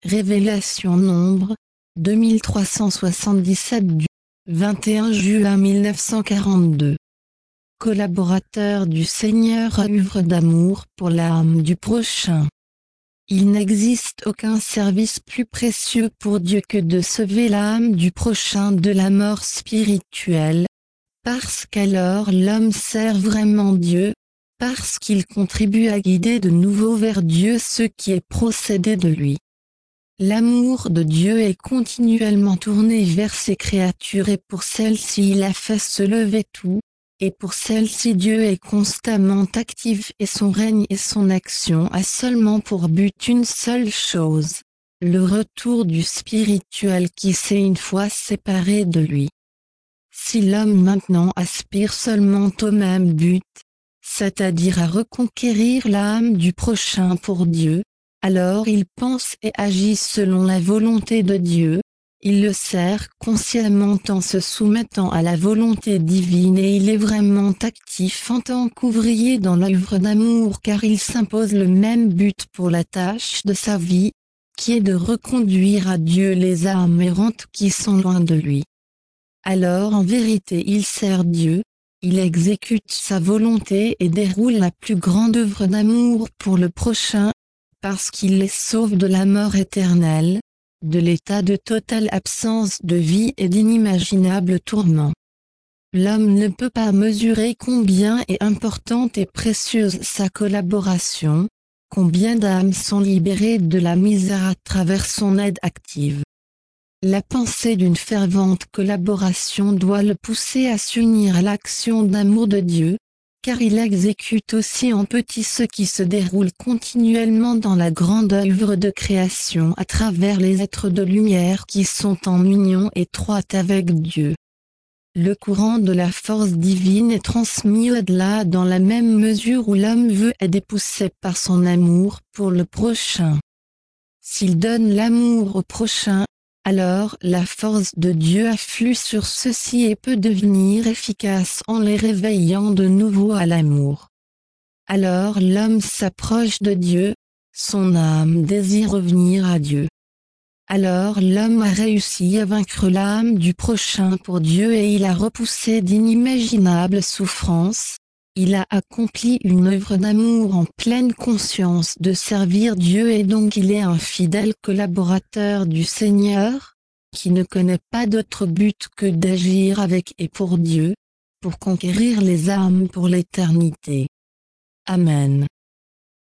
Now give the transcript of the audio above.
Révélation Nombre, 2377 du 21 juin 1942. Collaborateur du Seigneur à œuvre d'amour pour l'âme du prochain. Il n'existe aucun service plus précieux pour Dieu que de sauver l'âme du prochain de la mort spirituelle, parce qu'alors l'homme sert vraiment Dieu, parce qu'il contribue à guider de nouveau vers Dieu ceux qui est procédé de lui. L'amour de Dieu est continuellement tourné vers ses créatures et pour celles-ci il a fait se lever tout, et pour celles-ci Dieu est constamment actif et son règne et son action a seulement pour but une seule chose, le retour du spirituel qui s'est une fois séparé de lui. Si l'homme maintenant aspire seulement au même but, c'est-à-dire à reconquérir l'âme du prochain pour Dieu, alors il pense et agit selon la volonté de Dieu, il le sert consciemment en se soumettant à la volonté divine et il est vraiment actif en tant qu'ouvrier dans l'œuvre d'amour car il s'impose le même but pour la tâche de sa vie, qui est de reconduire à Dieu les âmes errantes qui sont loin de lui. Alors en vérité il sert Dieu, il exécute sa volonté et déroule la plus grande œuvre d'amour pour le prochain, parce qu'il les sauve de la mort éternelle, de l'état de totale absence de vie et d'inimaginables tourments. L'homme ne peut pas mesurer combien est importante et précieuse sa collaboration, combien d'âmes sont libérées de la misère à travers son aide active. La pensée d'une fervente collaboration doit le pousser à s'unir à l'action d'amour de Dieu, car il exécute aussi en petit ce qui se déroule continuellement dans la grande œuvre de création à travers les êtres de lumière qui sont en union étroite avec Dieu. Le courant de la force divine est transmis au-delà dans la même mesure où l'homme veut être poussé par son amour pour le prochain. S'il donne l'amour au prochain, alors la force de Dieu afflue sur ceux-ci et peut devenir efficace en les réveillant de nouveau à l'amour. Alors l'homme s'approche de Dieu, son âme désire revenir à Dieu. Alors l'homme a réussi à vaincre l'âme du prochain pour Dieu et il a repoussé d'inimaginables souffrances. Il a accompli une œuvre d'amour en pleine conscience de servir Dieu et donc il est un fidèle collaborateur du Seigneur, qui ne connaît pas d'autre but que d'agir avec et pour Dieu, pour conquérir les âmes pour l'éternité. Amen.